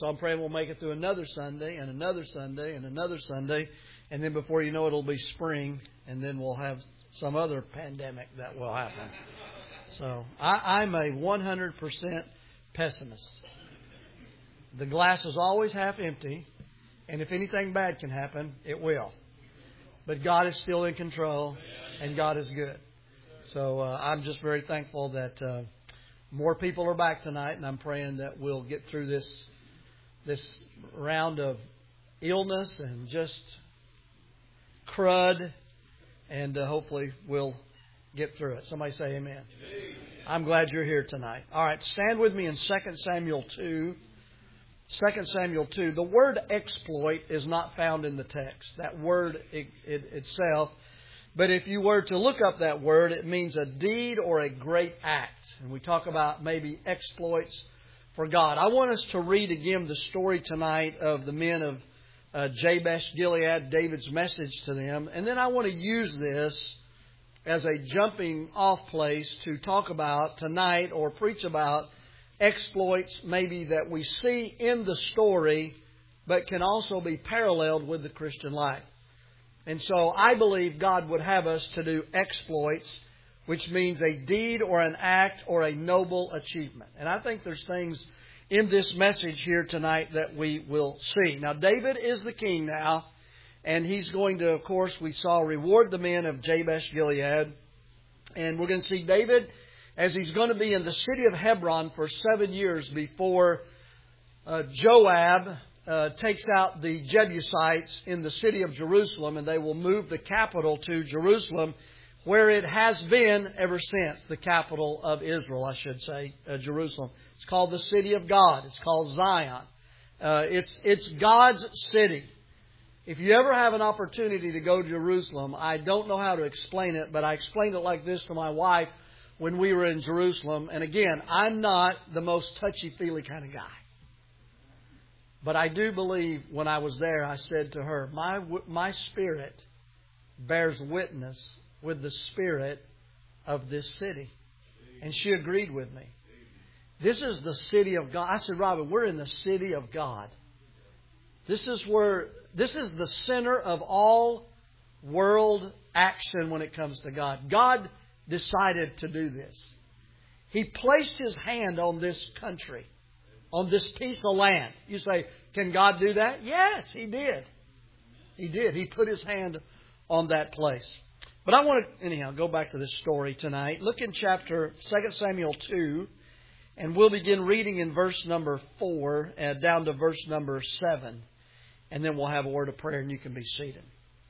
So I'm praying we'll make it through another Sunday and another Sunday and another Sunday. And then before you know it, it'll be spring. And then we'll have some other pandemic that will happen. So I'm a 100% pessimist. The glass is always half empty. And if anything bad can happen, it will. But God is still in control. And God is good. So I'm just very thankful that more people are back tonight. And I'm praying that we'll get through this round of illness and just crud, and hopefully we'll get through it. Somebody say amen. Amen. I'm glad you're here tonight. All right, stand with me in 2 Samuel 2. 2 Samuel 2. The word exploit is not found in the text, that word itself. But if you were to look up that word, it means a deed or a great act. And we talk about maybe exploits for God. I want us to read again the story tonight of the men of Jabesh Gilead, David's message to them. And then I want to use this as a jumping off place to talk about tonight or preach about exploits maybe that we see in the story but can also be paralleled with the Christian life. And so I believe God would have us to do exploits, which means a deed or an act or a noble achievement. And I think there's things in this message here tonight that we will see. Now, David is the king now, and he's going to, of course, we saw, reward the men of Jabesh Gilead. And we're going to see David as he's going to be in the city of Hebron for 7 years before Joab takes out the Jebusites in the city of Jerusalem, and they will move the capital to Jerusalem, where it has been ever since, the capital of Israel, I should say, Jerusalem. It's called the city of God. It's called Zion. It's God's city. If you ever have an opportunity to go to Jerusalem, I don't know how to explain it, but I explained it like this to my wife when we were in Jerusalem. And again, I'm not the most touchy-feely kind of guy. But I do believe when I was there, I said to her, my spirit bears witness with the spirit of this city. And she agreed with me. This is the city of God. I said, Robin, we're in the city of God. This is the center of all world action when it comes to God. God decided to do this. He placed His hand on this country, on this piece of land. You say, can God do that? Yes, He did. He did. He put His hand on that place. But I want to, anyhow, go back to this story tonight. Look in 2 Samuel 2, and we'll begin reading in verse number 4 down to verse number 7. And then we'll have a word of prayer and you can be seated.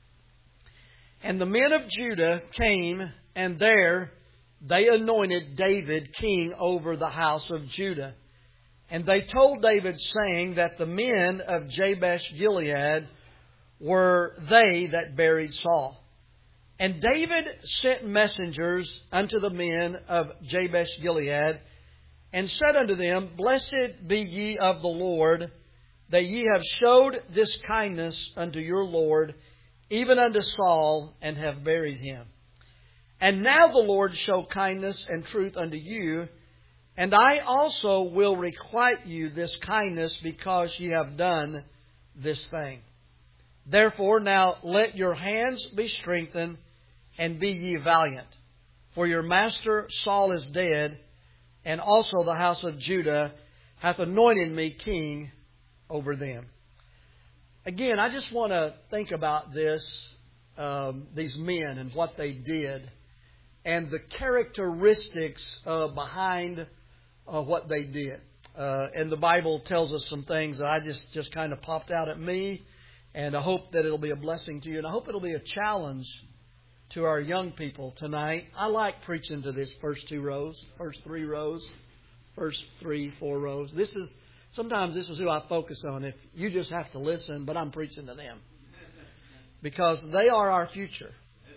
And the men of Judah came, and there they anointed David king over the house of Judah. And they told David, saying that the men of Jabesh Gilead were they that buried Saul. And David sent messengers unto the men of Jabesh Gilead, and said unto them, Blessed be ye of the Lord, that ye have showed this kindness unto your Lord, even unto Saul, and have buried him. And now the Lord show kindness and truth unto you, and I also will requite you this kindness, because ye have done this thing. Therefore now let your hands be strengthened, and be ye valiant. For your master Saul is dead, and also the house of Judah hath anointed me king over them. Again, I just want to think about this, these men and what they did, and the characteristics behind what they did. And the Bible tells us some things that I just kind of popped out at me, and I hope that it'll be a blessing to you, and I hope it'll be a challenge to our young people tonight. I like preaching to this first 2 rows, first 3 rows, first 3, 4 rows. Sometimes this is who I focus on. If you just have to listen, but I'm preaching to them. Because they are our future.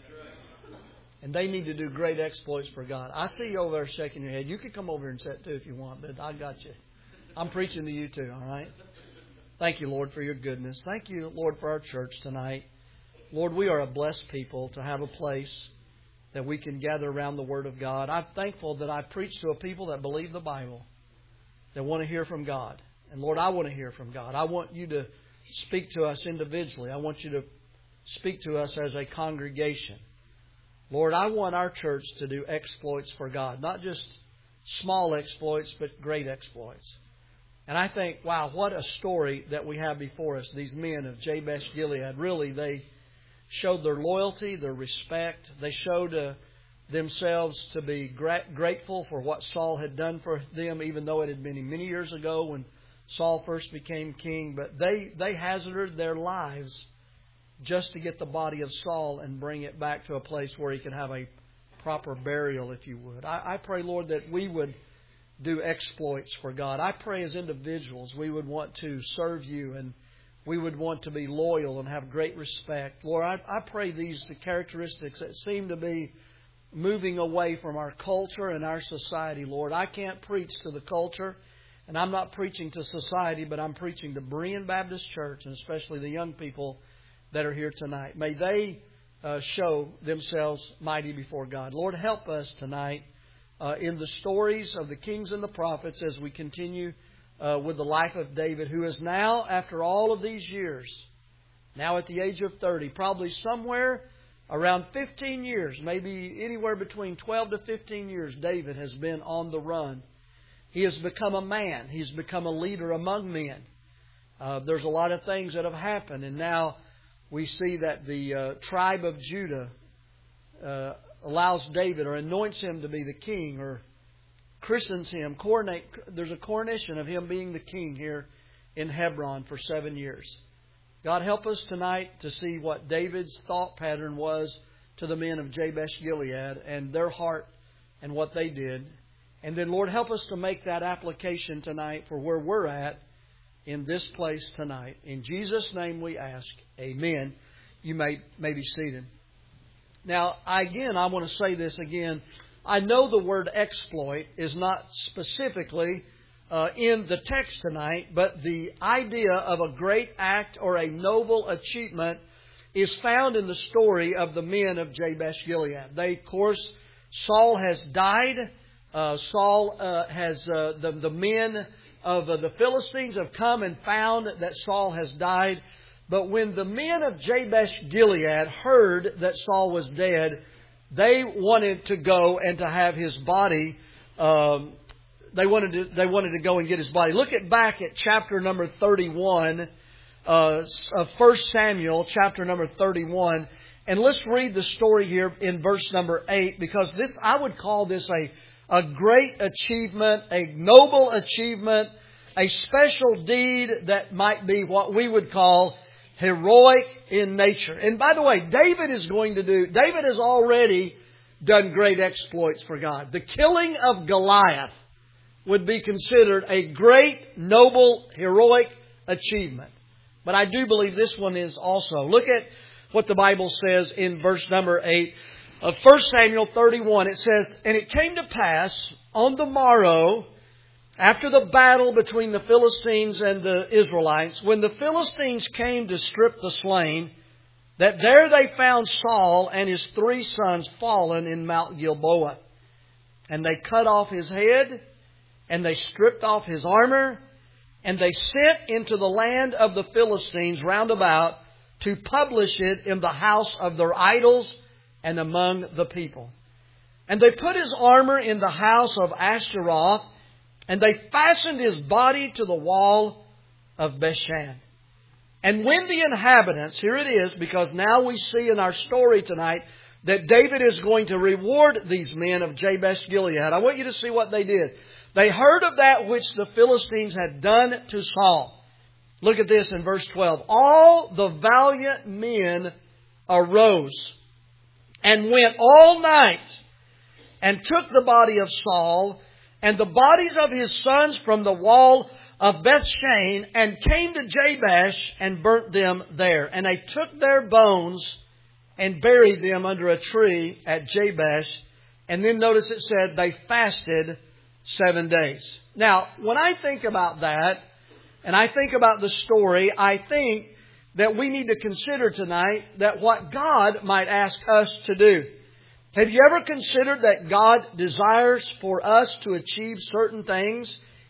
And they need to do great exploits for God. I see you over there shaking your head. You can come over and sit too if you want, but I got you. I'm preaching to you too, all right? Thank you, Lord, for your goodness. Thank you, Lord, for our church tonight. Lord, we are a blessed people to have a place that we can gather around the Word of God. I'm thankful that I preach to a people that believe the Bible, that want to hear from God. And Lord, I want to hear from God. I want You to speak to us individually. I want You to speak to us as a congregation. Lord, I want our church to do exploits for God. Not just small exploits, but great exploits. And I think, wow, what a story that we have before us. These men of Jabesh Gilead, really, they showed their loyalty, their respect. They showed themselves to be grateful for what Saul had done for them, even though it had been many years ago when Saul first became king. But they hazarded their lives just to get the body of Saul and bring it back to a place where he could have a proper burial, if you would. I pray, Lord, that we would do exploits for God. I pray as individuals we would want to serve You, and we would want to be loyal and have great respect. Lord, I pray these characteristics that seem to be moving away from our culture and our society, Lord. I can't preach to the culture, and I'm not preaching to society, but I'm preaching to Berean Baptist Church, and especially the young people that are here tonight. May they show themselves mighty before God. Lord, help us tonight in the stories of the kings and the prophets as we continue with the life of David, who is now, after all of these years, now at the age of 30, probably somewhere around 15 years, maybe anywhere between 12 to 15 years, David has been on the run. He has become a man. He's become a leader among men. There's a lot of things that have happened, and now we see that the tribe of Judah allows David or anoints him to be the king or christens him. There's a coronation of him being the king here in Hebron for 7 years. God, help us tonight to see what David's thought pattern was to the men of Jabesh Gilead and their heart and what they did. And then, Lord, help us to make that application tonight for where we're at in this place tonight. In Jesus' name we ask. Amen. You may be seated. Now, I want to say this again. I know the word exploit is not specifically in the text tonight, but the idea of a great act or a noble achievement is found in the story of the men of Jabesh Gilead. Of course, Saul has died. The men of the Philistines have come and found that Saul has died. But when the men of Jabesh Gilead heard that Saul was dead, they wanted to go and to have his body. They wanted to go and get his body. Look back at chapter number 31 of 1 Samuel, chapter number 31, and let's read the story here in verse number 8, because I would call this a great achievement, a noble achievement, a special deed that might be what we would call heroic in nature. And by the way, David has already done great exploits for God. The killing of Goliath would be considered a great, noble, heroic achievement. But I do believe this one is also. Look at what the Bible says in verse number 8 of 1 Samuel 31. It says, "And it came to pass on the morrow, after the battle between the Philistines and the Israelites, when the Philistines came to strip the slain, that there they found Saul and his 3 sons fallen in Mount Gilboa. And they cut off his head, and they stripped off his armor, and they sent into the land of the Philistines round about to publish it in the house of their idols and among the people. And they put his armor in the house of Ashtaroth, and they fastened his body to the wall of Bethshan. And when the inhabitants," here it is, because now we see in our story tonight that David is going to reward these men of Jabesh Gilead. I want you to see what they did. They heard of that which the Philistines had done to Saul. Look at this in verse 12. "All the valiant men arose and went all night and took the body of Saul and the bodies of his sons from the wall of Bethshan, and came to Jabesh and burnt them there. And they took their bones and buried them under a tree at Jabesh." And then notice it said they fasted 7 days. Now, when I think about that, and I think about the story, I think that we need to consider tonight that what God might ask us to do. Have you ever considered that God desires for us to achieve certain things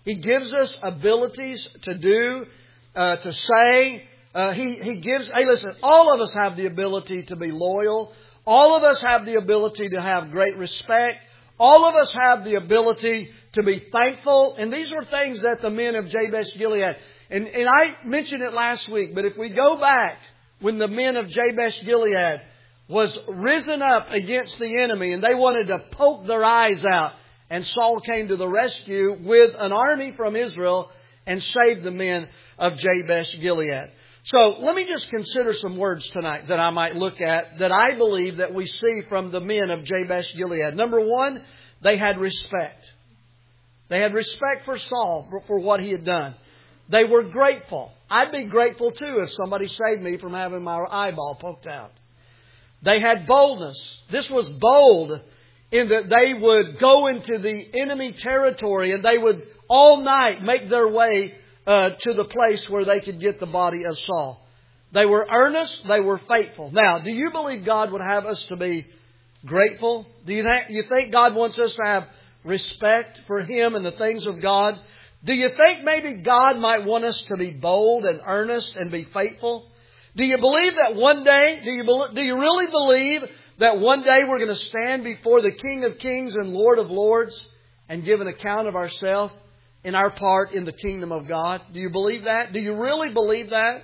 He gives us abilities to do, to say. He gives, hey listen, all of us have the ability to be loyal. All of us have the ability to have great respect. All of us have the ability to be thankful. And these are things that the men of Jabesh Gilead, and I mentioned it last week, but if we go back when the men of Jabesh Gilead was risen up against the enemy and they wanted to poke their eyes out, and Saul came to the rescue with an army from Israel and saved the men of Jabesh Gilead. So let me just consider some words tonight that I might look at that I believe that we see from the men of Jabesh Gilead. Number one, they had respect. They had respect for Saul for what he had done. They were grateful. I'd be grateful too if somebody saved me from having my eyeball poked out. They had boldness. This was bold in that they would go into the enemy territory and they would all night make their way to the place where they could get the body of Saul. They were earnest. They were faithful. Now, do you believe God would have us to be grateful? Do you think God wants us to have respect for Him and the things of God? Do you think maybe God might want us to be bold and earnest and be faithful? Do you believe that one day, do you really believe that one day we're going to stand before the King of Kings and Lord of Lords and give an account of ourselves in our part in the kingdom of God? Do you believe that? Do you really believe that?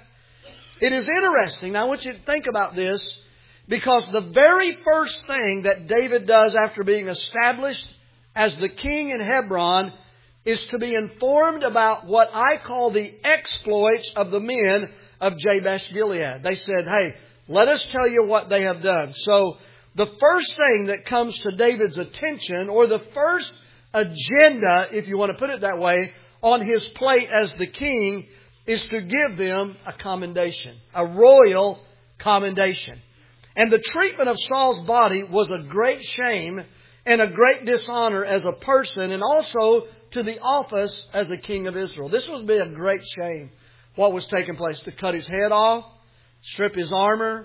It is interesting. Now I want you to think about this, because the very first thing that David does after being established as the king in Hebron is to be informed about what I call the exploits of the men of Jabesh Gilead. They said, hey, let us tell you what they have done. So the first thing that comes to David's attention, or the first agenda, if you want to put it that way, on his plate as the king, is to give them a commendation, a royal commendation. And the treatment of Saul's body was a great shame and a great dishonor as a person, and also to the office as a king of Israel. This would be a great shame, what was taking place. To cut his head off, strip his armor,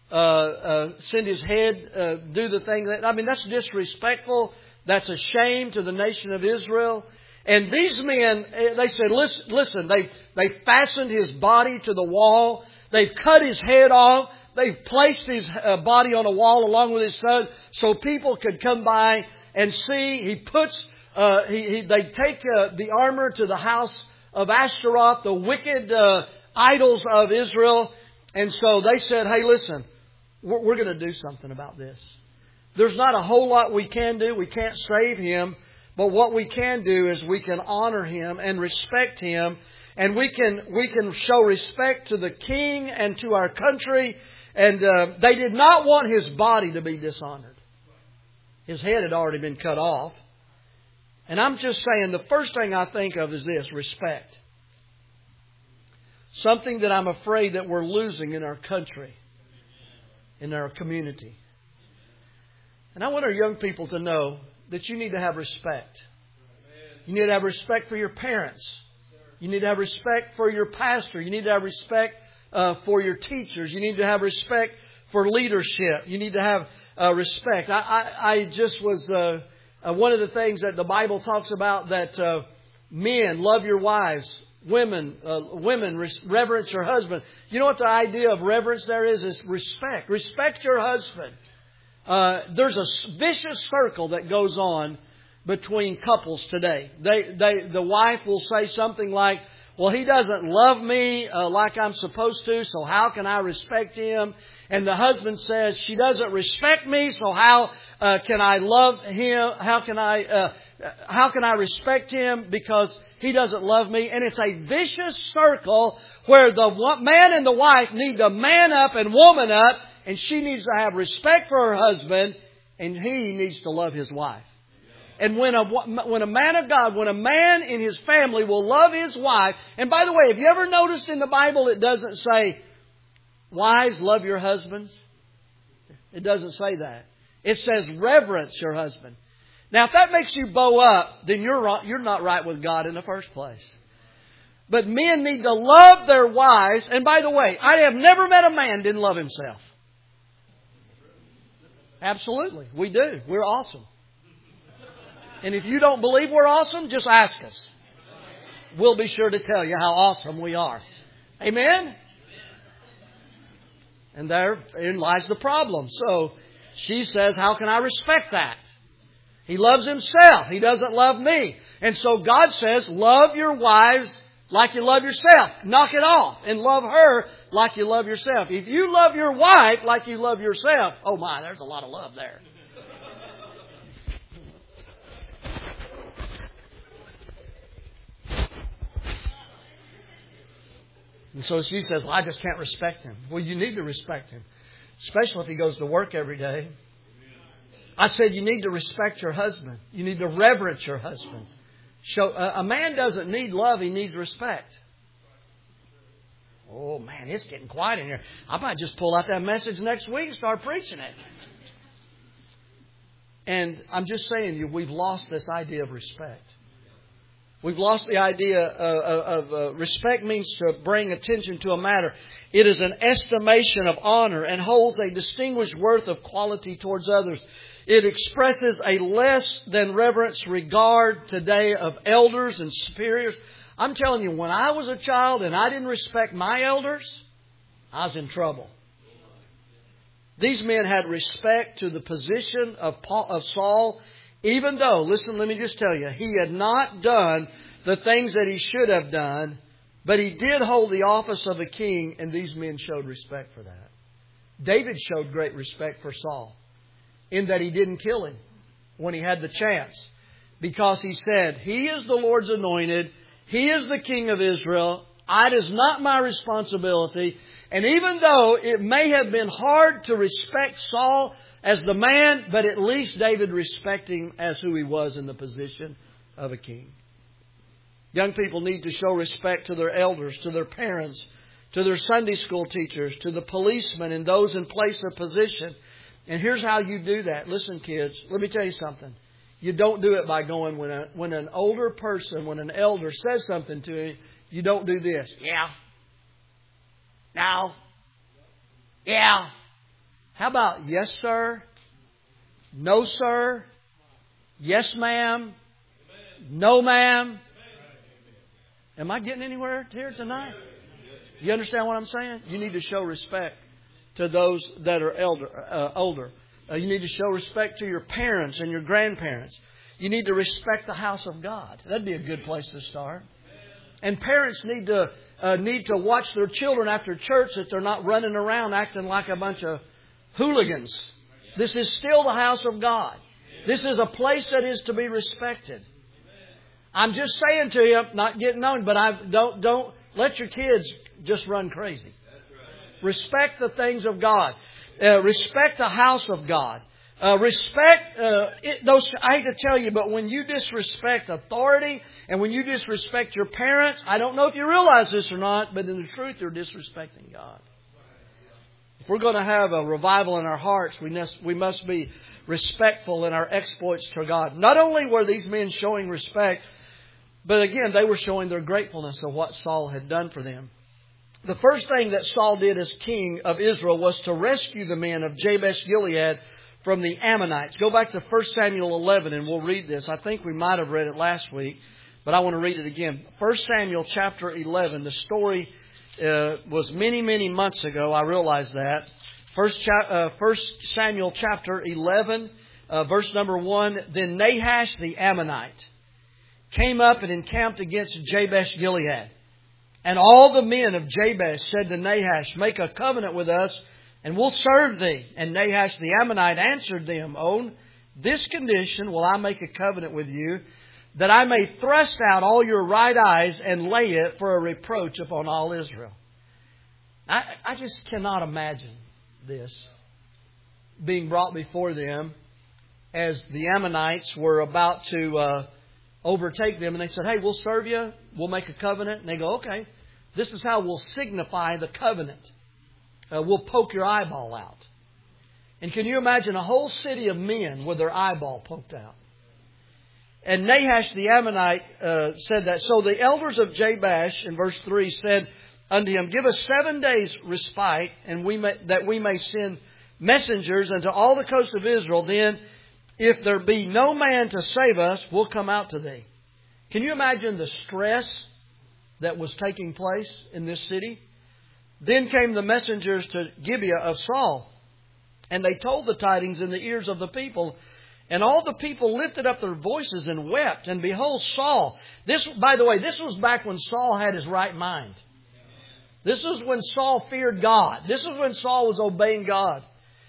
send his head, do the thing that, that's disrespectful. That's a shame to the nation of Israel. And these men, they said, listen, they fastened his body to the wall. They've cut his head off. They've placed his body on a wall along with his son so people could come by and see. He puts, they take the armor to the house of Ashtaroth, the wicked idols of Israel. And so they said, hey, listen, we're going to do something about this. There's not a whole lot we can do. We can't save him. But what we can do is we can honor him and respect him. And we can show respect to the king and to our country. And they did not want his body to be dishonored. His head had already been cut off. And I'm just saying, the first thing I think of is this: respect. Something that I'm afraid that we're losing in our country, in our community. And I want our young people to know that you need to have respect. You need to have respect for your parents. You need to have respect for your pastor. You need to have respect for your teachers. You need to have respect for leadership. You need to have respect. I just was one of the things that the Bible talks about, that men, love your wives. Women, reverence your husband. You know what the idea of reverence there is? Is respect. Respect your husband. There's a vicious circle that goes on between couples today. The wife will say something like, well, he doesn't love me like I'm supposed to, so how can I respect him? And the husband says, she doesn't respect me, so how can I love him? How can I respect him because he doesn't love me? And it's a vicious circle where the man and the wife need to man up and woman up. And she needs to have respect for her husband, and he needs to love his wife. And when a man of God, when a man in his family will love his wife, and by the way, have you ever noticed in the Bible it doesn't say, wives, love your husbands? It doesn't say that. It says, reverence your husband. Now, if that makes you bow up, then you're not right with God in the first place. But men need to love their wives. And by the way, I have never met a man who didn't love himself. Absolutely. We do. We're awesome. And if you don't believe we're awesome, just ask us. we'll be sure to tell you how awesome we are. Amen? And therein lies the problem. So she says, how can I respect that? He loves himself. He doesn't love me. And so God says, love your wives like you love yourself. Knock it off and love her like you love yourself. If you love your wife like you love yourself, oh my, there's a lot of love there. And so she says, well, I just can't respect him. Well, you need to respect him, especially if he goes to work every day. I said you need to respect your husband. You need to reverence your husband. A man doesn't need love, he needs respect. Oh, man, it's getting quiet in here. I might just pull out that message next week and start preaching it. And I'm just saying you, we've lost this idea of respect. We've lost the idea of respect means to bring attention to a matter. It is an estimation of honor and holds a distinguished worth of quality towards others. It expresses a less than reverence regard today of elders and superiors. I'm telling you, when I was a child and I didn't respect my elders, I was in trouble. These men had respect to the position of Saul, even though, listen, let me just tell you, he had not done the things that he should have done, but he did hold the office of a king, and these men showed respect for that. David showed great respect for Saul, in that he didn't kill him when he had the chance, because he said, he is the Lord's anointed, he is the King of Israel, it is not my responsibility. And even though it may have been hard to respect Saul as the man, but at least David respected him as who he was in the position of a king. Young people need to show respect to their elders, to their parents, to their Sunday school teachers, to the policemen and those in place of position. And here's how you do that. Listen, kids, let me tell you something. You don't do it by going when an older person, when an elder says something to you, you don't do this. Yeah. Now. Yeah. How about yes, sir? No, sir? Yes, ma'am? No, ma'am? Am I getting anywhere here tonight? You understand what I'm saying? You need to show respect to those that are older. You need to show respect to your parents and your grandparents. You need to respect the house of God. That'd be a good place to start. And parents need to watch their children after church, that they're not running around acting like a bunch of hooligans. This is still the house of God. This is a place that is to be respected. I'm just saying to you, not getting on, but don't let your kids just run crazy. Respect the things of God. Respect the house of God. Respect those. I hate to tell you, but when you disrespect authority and when you disrespect your parents, I don't know if you realize this or not, but in the truth, you're disrespecting God. If we're going to have a revival in our hearts, we must be respectful in our exploits to God. Not only were these men showing respect, but again, they were showing their gratefulness of what Saul had done for them. The first thing that Saul did as king of Israel was to rescue the men of Jabesh Gilead from the Ammonites. Go back to 1 Samuel 11 and we'll read this. I think we might have read it last week, but I want to read it again. 1 Samuel chapter 11. The story was many, many months ago. I realize that. 1 Samuel chapter 11, verse number 1. Then Nahash the Ammonite came up and encamped against Jabesh Gilead. And all the men of Jabesh said to Nahash, make a covenant with us, and we'll serve thee. And Nahash the Ammonite answered them, on this condition will I make a covenant with you, that I may thrust out all your right eyes and lay it for a reproach upon all Israel. I just cannot imagine this being brought before them as the Ammonites were about to overtake them. And they said, hey, we'll serve you. We'll make a covenant. And they go, okay, this is how we'll signify the covenant. We'll poke your eyeball out. And can you imagine a whole city of men with their eyeball poked out? And Nahash the Ammonite said that. So the elders of Jabesh, in verse 3, said unto him, give us 7 days respite, and that we may send messengers unto all the coast of Israel. Then, if there be no man to save us, we'll come out to thee. Can you imagine the stress that was taking place in this city. Then came the messengers to Gibeah of Saul, and they told the tidings in the ears of the people. And all the people lifted up their voices and wept. And behold, Saul. This, by the way, this was back when Saul had his right mind. This is when Saul feared God. This is when Saul was obeying God.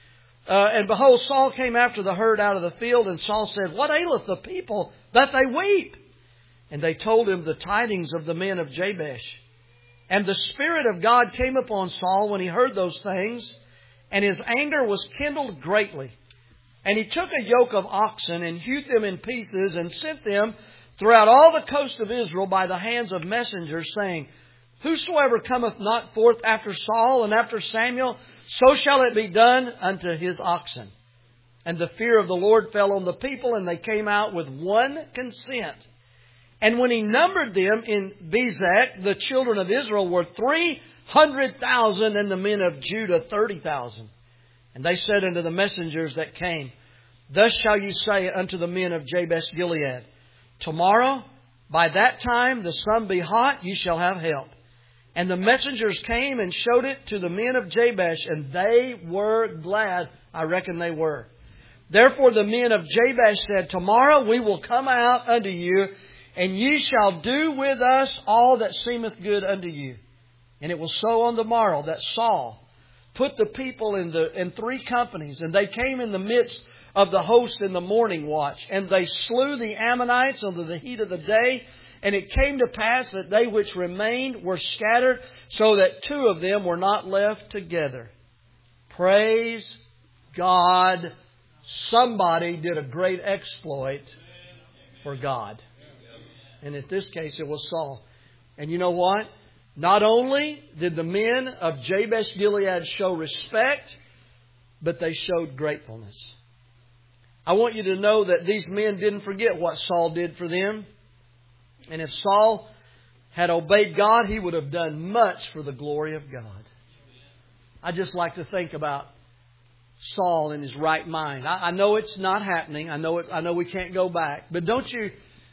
And behold, Saul came after the herd out of the field, and Saul said, What aileth the people that they weep? And they told him the tidings of the men of Jabesh. And the Spirit of God came upon Saul when he heard those things, and his anger was kindled greatly. And he took a yoke of oxen and hewed them in pieces and sent them throughout all the coast of Israel by the hands of messengers, saying, Whosoever cometh not forth after Saul and after Samuel, so shall it be done unto his oxen. And the fear of the Lord fell on the people, and they came out with one consent. And when he numbered them in Bezek, the children of Israel were 300,000, and the men of Judah 30,000. And they said unto the messengers that came, Thus shall you say unto the men of Jabesh Gilead, Tomorrow, by that time the sun be hot, ye shall have help. And the messengers came and showed it to the men of Jabesh, and they were glad. I reckon they were. Therefore the men of Jabesh said, Tomorrow we will come out unto you, and ye shall do with us all that seemeth good unto you. And it was so on the morrow that Saul put the people in 3 companies, and they came in the midst of the host in the morning watch, and they slew the Ammonites under the heat of the day. And it came to pass that they which remained were scattered, so that 2 of them were not left together. Praise God! Somebody did a great exploit for God. And in this case it was Saul. And you know what? Not only did the men of Jabesh Gilead show respect, but they showed gratefulness. I want you to know that these men didn't forget what Saul did for them. And if Saul had obeyed God, he would have done much for the glory of God. I just like to think about Saul in his right mind. I know it's not happening. I know we can't go back. But don't you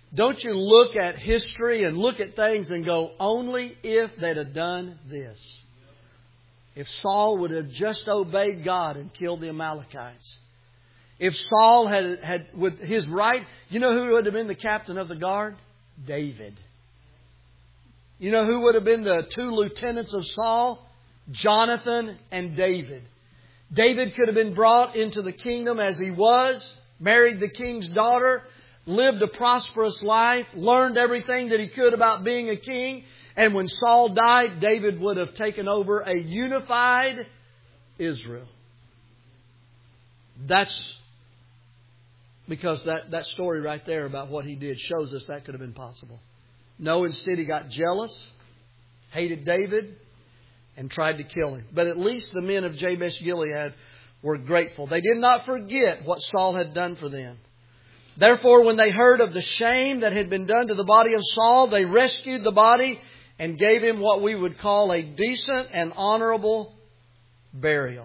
look at history and look at things and go, only if they'd have done this. If Saul would have just obeyed God and killed the Amalekites. If Saul had with his right, you know who would have been the captain of the guard? David. You know who would have been the 2 lieutenants of Saul? Jonathan and David. David could have been brought into the kingdom as he was, married the king's daughter, lived a prosperous life, learned everything that he could about being a king. And when Saul died, David would have taken over a unified Israel. That's because that story right there about what he did shows us that could have been possible. No, instead he got jealous, hated David, and tried to kill him. But at least the men of Jabesh Gilead were grateful. They did not forget what Saul had done for them. Therefore, when they heard of the shame that had been done to the body of Saul, they rescued the body and gave him what we would call a decent and honorable burial.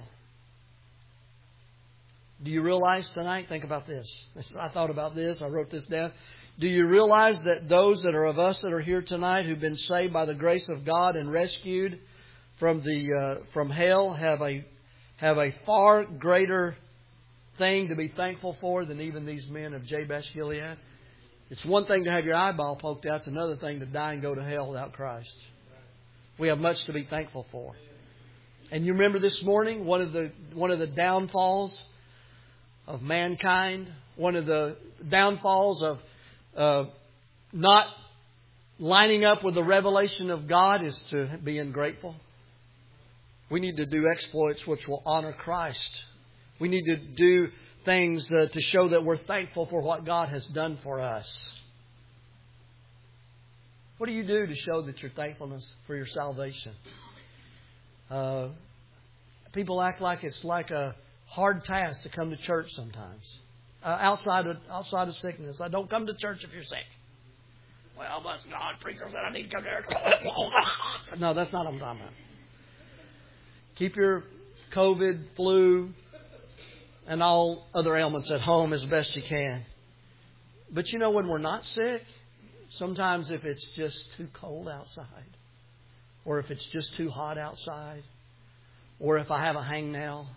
Do you realize tonight? Think about this. I thought about this. I wrote this down. Do you realize that those that are of us that are here tonight who've been saved by the grace of God and rescued from hell have a far greater thing to be thankful for than even these men of Jabesh Gilead? It's one thing to have your eyeball poked out. It's another thing to die and go to hell without Christ. We have much to be thankful for. And you remember this morning one of the downfalls of mankind, one of the downfalls of not lining up with the revelation of God is to be ungrateful. We need to do exploits which will honor Christ. We need to do things to show that we're thankful for what God has done for us. What do you do to show that you're thankfulness for your salvation? People act like it's like a hard task to come to church sometimes. Outside of sickness. I don't come to church if you're sick. Well, bless God, preacher said I need to come to church. No, that's not what I'm talking about. Keep your COVID, flu, and all other ailments at home as best you can. But you know, when we're not sick, sometimes if it's just too cold outside, or if it's just too hot outside, or if I have a hangnail.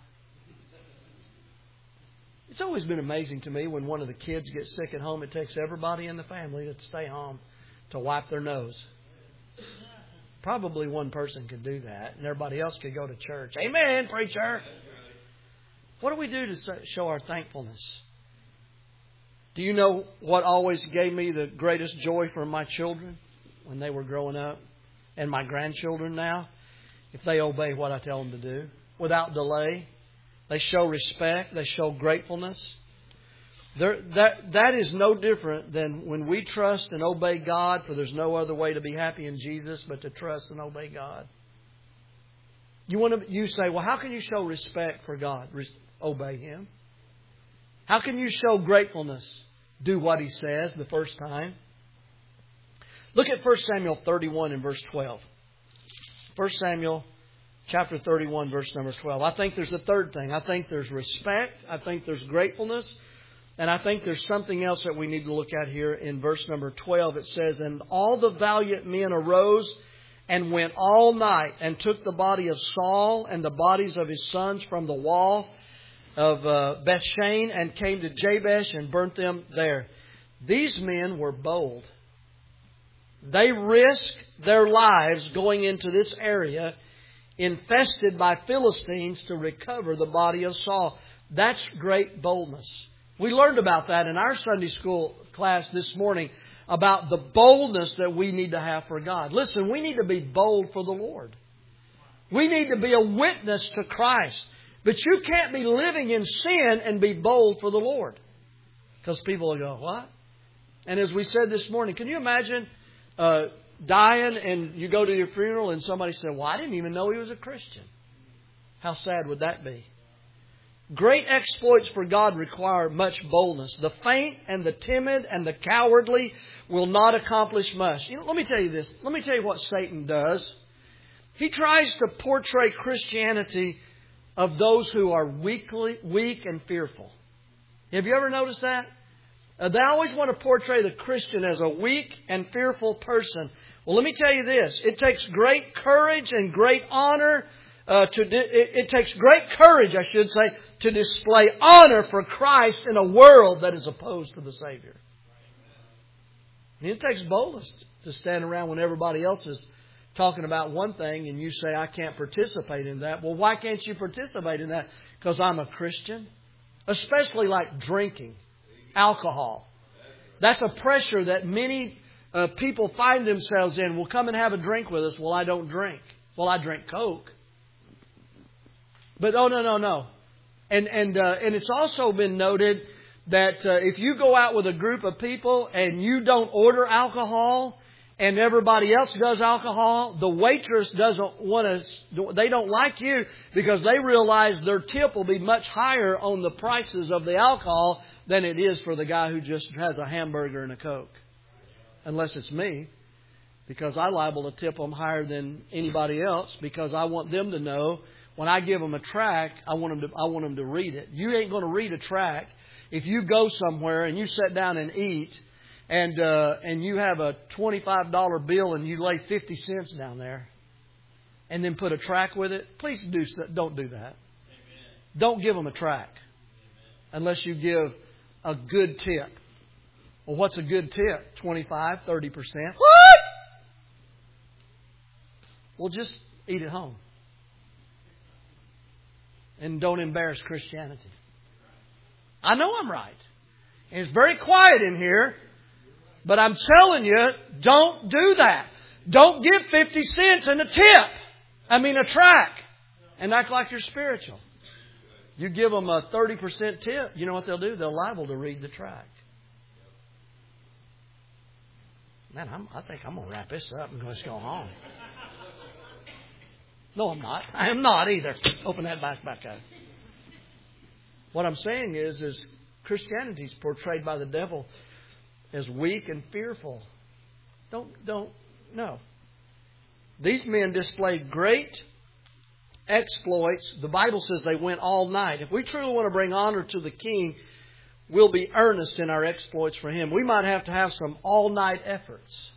It's always been amazing to me when one of the kids gets sick at home, it takes everybody in the family to stay home to wipe their nose. Probably one person could do that, and everybody else could go to church. Amen, preacher. What do we do to show our thankfulness? Do you know what always gave me the greatest joy for my children when they were growing up, and my grandchildren now? If they obey what I tell them to do without delay, they show respect, they show gratefulness. That is no different than when we trust and obey God, for there's no other way to be happy in Jesus but to trust and obey God. You say, well, how can you show respect for God? Obey Him. How can you show gratefulness? Do what He says the first time. Look at 1 Samuel 31 and verse 12. 1 Samuel chapter 31, verse number 12. I think there's a third thing. I think there's respect. I think there's gratefulness. And I think there's something else that we need to look at here in verse number 12. It says, and all the valiant men arose and went all night and took the body of Saul and the bodies of his sons from the wall of Bethshan and came to Jabesh and burnt them there. These men were bold. They risked their lives going into this area infested by Philistines to recover the body of Saul. That's great boldness. We learned about that in our Sunday school class this morning, about the boldness that we need to have for God. Listen, we need to be bold for the Lord. We need to be a witness to Christ. But you can't be living in sin and be bold for the Lord. Because people will go, what? And as we said this morning, can you imagine dying and you go to your funeral and somebody said, well, I didn't even know he was a Christian. How sad would that be? Great exploits for God require much boldness. The faint and the timid and the cowardly will not accomplish much. Let me tell you this. Let me tell you what Satan does. He tries to portray Christianity of those who are weak and fearful. Have you ever noticed that? They always want to portray the Christian as a weak and fearful person. Well, let me tell you this. It takes great courage and great honor. It takes great courage, I should say, to display honor for Christ in a world that is opposed to the Savior. And it takes boldness to stand around when everybody else is talking about one thing and you say, I can't participate in that. Well, why can't you participate in that? Because I'm a Christian. Especially like drinking, alcohol. That's a pressure that many people find themselves in. Well, come and have a drink with us. Well, I don't drink. Well, I drink Coke. But no. And it's also been noted that if you go out with a group of people and you don't order alcohol and everybody else does alcohol, the waitress doesn't want to, they don't like you because they realize their tip will be much higher on the prices of the alcohol than it is for the guy who just has a hamburger and a Coke. Unless it's me. Because I liable to tip them higher than anybody else because I want them to know when I give them a tract, I want them to read it. You ain't going to read a tract if you go somewhere and you sit down and eat and you have a $25 bill and you lay 50 cents down there and then put a tract with it. Please don't do that. Amen. Don't give them a tract unless you give a good tip. Well, what's a good tip? 25, 30%. What? Well, just eat at home. And don't embarrass Christianity. I know I'm right. And it's very quiet in here. But I'm telling you, don't do that. Don't give 50 cents in a tract. And act like you're spiritual. You give them a 30% tip, you know what they'll do? They're liable to read the tract. Man, I think I'm going to wrap this up and let's go home. No, I'm not. I am not either. Open that back up. What I'm saying is Christianity is portrayed by the devil as weak and fearful. No. These men displayed great exploits. The Bible says they went all night. If we truly want to bring honor to the King, we'll be earnest in our exploits for Him. We might have to have some all-night efforts.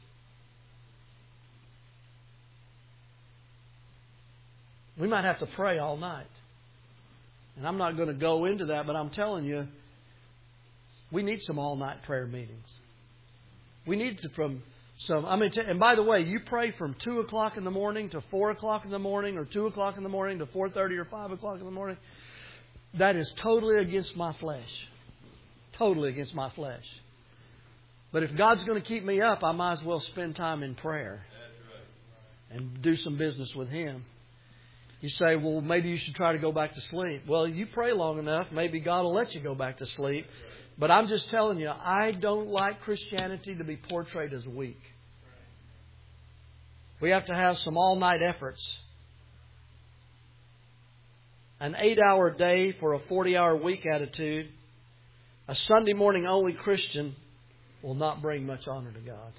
We might have to pray all night. And I'm not going to go into that, but I'm telling you, we need some all-night prayer meetings. We need to and by the way, you pray from 2 o'clock in the morning to 4 o'clock in the morning, or 2 o'clock in the morning to 4:30 or 5 o'clock in the morning. That is totally against my flesh. Totally against my flesh. But if God's going to keep me up, I might as well spend time in prayer and do some business with Him. You say, well, maybe you should try to go back to sleep. Well, you pray long enough, maybe God will let you go back to sleep. But I'm just telling you, I don't like Christianity to be portrayed as weak. We have to have some all-night efforts. An 8-hour day for a 40-hour week attitude, a Sunday morning only Christian will not bring much honor to God.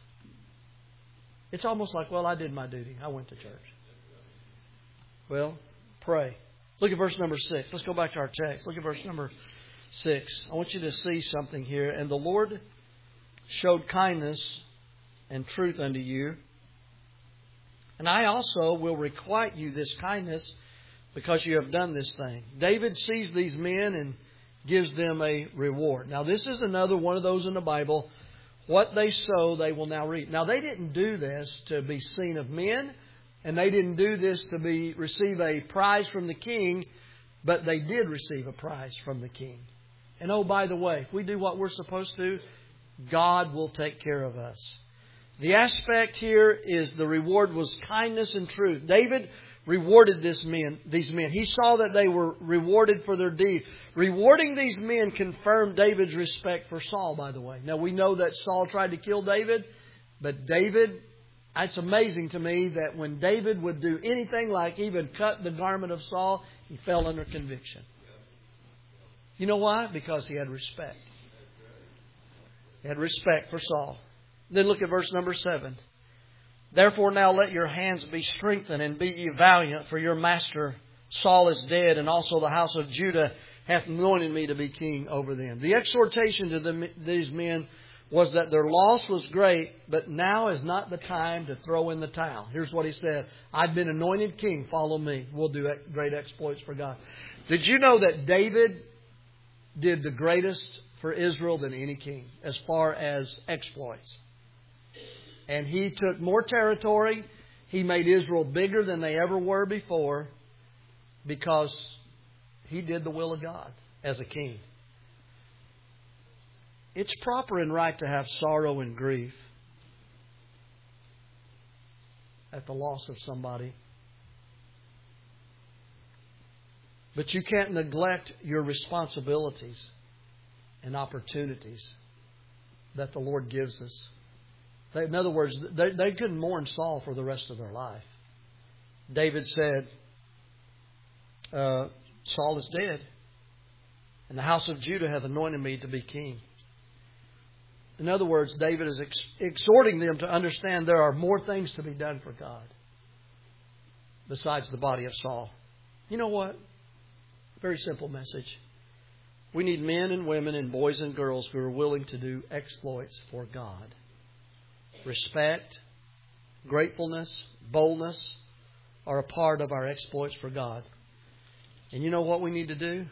It's almost like, well, I did my duty. I went to church. Well, pray. Look at verse number 6. Let's go back to our text. Look at verse number 6. I want you to see something here. And the Lord showed kindness and truth unto you. And I also will requite you this kindness because you have done this thing. David sees these men and gives them a reward. Now, this is another one of those in the Bible. What they sow, they will now reap. Now, they didn't do this to be seen of men. And they didn't do this to receive a prize from the king, but they did receive a prize from the king. And oh, by the way, if we do what we're supposed to, God will take care of us. The aspect here is the reward was kindness and truth. David rewarded these men. He saw that they were rewarded for their deed. Rewarding these men confirmed David's respect for Saul, by the way. Now, we know that Saul tried to kill David, but David... It's amazing to me that when David would do anything like even cut the garment of Saul, he fell under conviction. You know why? Because he had respect. He had respect for Saul. Then look at verse number 7. Therefore now let your hands be strengthened and be ye valiant, for your master Saul is dead, and also the house of Judah hath anointed me to be king over them. The exhortation to these men was that their loss was great, but now is not the time to throw in the towel. Here's what he said. I've been anointed king. Follow me. We'll do great exploits for God. Did you know that David did the greatest for Israel than any king as far as exploits? And he took more territory. He made Israel bigger than they ever were before because he did the will of God as a king. It's proper and right to have sorrow and grief at the loss of somebody. But you can't neglect your responsibilities and opportunities that the Lord gives us. In other words, they couldn't mourn Saul for the rest of their life. David said, Saul is dead, and the house of Judah hath anointed me to be king. In other words, David is exhorting them to understand there are more things to be done for God besides the body of Saul. You know what? Very simple message. We need men and women and boys and girls who are willing to do exploits for God. Respect, gratefulness, boldness are a part of our exploits for God. And you know what we need to do?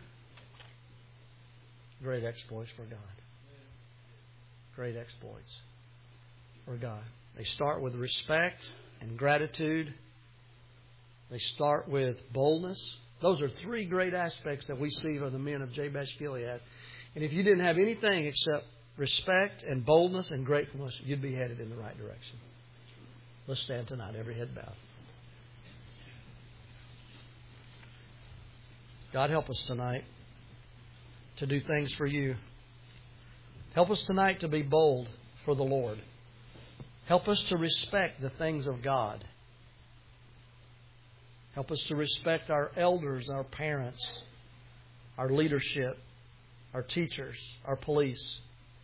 Great exploits for God. Great exploits for God. They start with respect and gratitude. They start with boldness. Those are three great aspects that we see of the men of Jabesh Gilead. And if you didn't have anything except respect and boldness and gratefulness, you'd be headed in the right direction. Let's stand tonight, every head bowed. God, help us tonight to do things for you. Help us tonight to be bold for the Lord. Help us to respect the things of God. Help us to respect our elders, our parents, our leadership, our teachers, our police.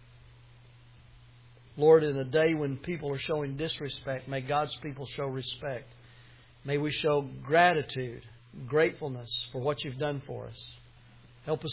Lord, in a day when people are showing disrespect, may God's people show respect. May we show gratitude, gratefulness for what you've done for us. Help us